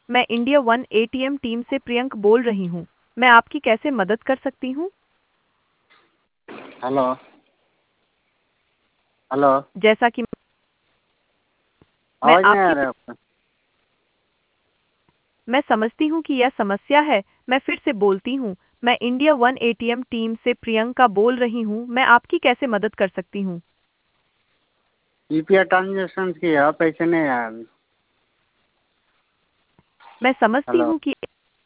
मैं India one ATM team से प्रियंक बोल रही हूँ। मैं आपकी कैसे मदद कर सकती हूँ? हेलो। हेलो। जैसा कि मैं आवाज़ नहीं आ आपकी रहा है आपका। मैं समझती हूँ कि यह समस्या है। मैं फिर से बोलती हूँ। मैं इंडिया वन एटीएम टीम से प्रियंका बोल रही हूँ। मैं आपकी कैसे मदद कर सकती हूँ? यूपीआई ट्रांजेक्शन किया, पैसे नहीं आया अभी। मैं समझती हेलो। हूँ कि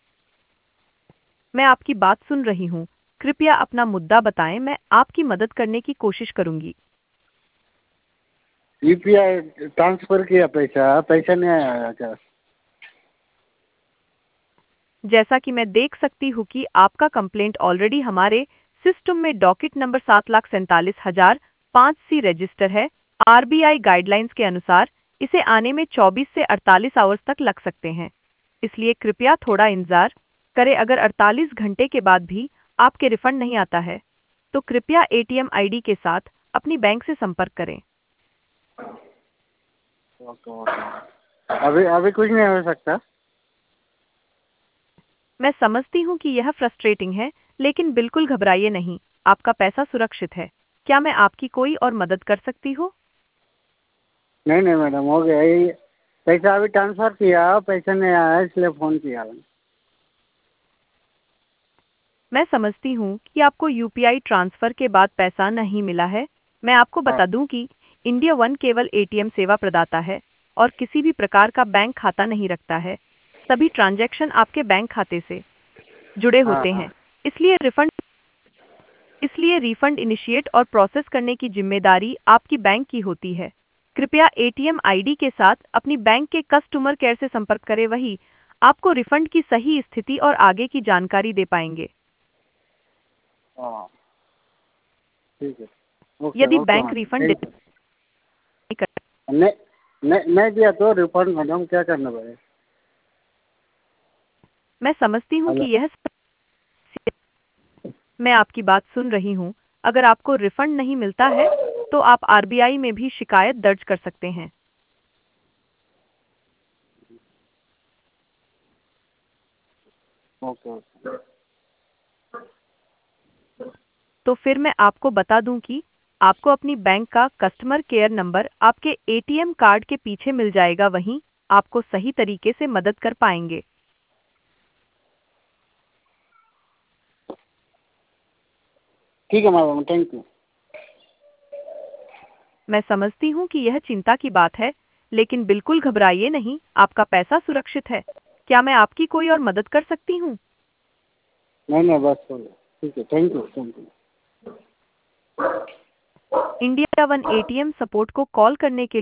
मैं आपकी बात सुन रही हूँ। कृपया अपना मुद्दा बताएं, मैं आपकी मदद करने की कोशिश करूंगी। यूपीआई ट्रांसफर किया पैसा, पैसा नहीं आया क्या? जैसा कि मैं देख सकती हूँ कि आपका कंप्लेंट ऑलरेडी हमारे सिस्टम में डॉकेट नंबर 7,47,005 सी रजिस्टर है। आरबीआई गाइडलाइंस के अनुसार इसे आने में 24 से 48 आवर्स तक लग सकते हैं। इसलिए कृपया थोड़ा इंतजार करें। अगर 48 घंटे के बाद भी आपके रिफंड नहीं आता है, तो कृपया एटीएम आईडी के साथ अपनी बैंक से संपर्क करें। Okay okay. अभी अभी कुछ नहीं हो सकता। मैं समझती हूँ कि यह फ्रस्ट्रेटिंग है, लेकिन बिल्कुल घबराइए नहीं। आपका पैसा सुरक्षित है। क्या मैं आपकी कोई और मदद कर सकती हूँ? नहीं नहीं मैडम, हो गया ये। पैसा अभी ट्रांसफर किया, पैसा नहीं आया, इसलिए फ़ोन किया मैंने। मैं समझती हूँ कि आपको यूपीआई ट्रांसफर के बाद पैसा नहीं मिला है। मैं आपको हाँ। बता दूं कि इंडिया वन केवल एटीएम सेवा प्रदाता है और किसी भी प्रकार का बैंक खाता नहीं रखता है। सभी ट्रांजैक्शन आपके बैंक खाते से जुड़े हाँ होते हाँ। हैं। इसलिए रिफंड इनिशिएट और प्रोसेस करने की जिम्मेदारी आपकी बैंक की होती है। कृपया एटीएम आईडी के साथ अपनी बैंक के कस्टमर केयर से संपर्क करें, वही आपको रिफंड की सही स्थिति और आगे की जानकारी दे पाएंगे। हाँ ठीक है। ओके यदि okay bank madam, refund thank you. नहीं कर नहीं दिया तो रिफंड मैडम क्या करना पड़ेगा? मैं समझती हूँ कि हेलो। मैं आपकी बात सुन रही हूँ। अगर आपको रिफंड नहीं मिलता है, तो आप आरबीआई में भी शिकायत दर्ज कर सकते हैं। Okay okay. तो फिर मैं आपको बता दूं कि आपको अपनी बैंक का कस्टमर केयर नंबर आपके एटीएम कार्ड के पीछे मिल जाएगा, वहीं आपको सही तरीके से मदद कर पाएंगे। ठीक है मैडम, थैंक यू। मैं समझती हूँ कि यह चिंता की बात है, लेकिन बिल्कुल घबराइए नहीं। आपका पैसा सुरक्षित है। क्या मैं आपकी कोई और मदद कर सकती हूँ? नहीं नहीं, बस हो गया। ठीक है, thank you thank you. India one ATM support को कॉल करने के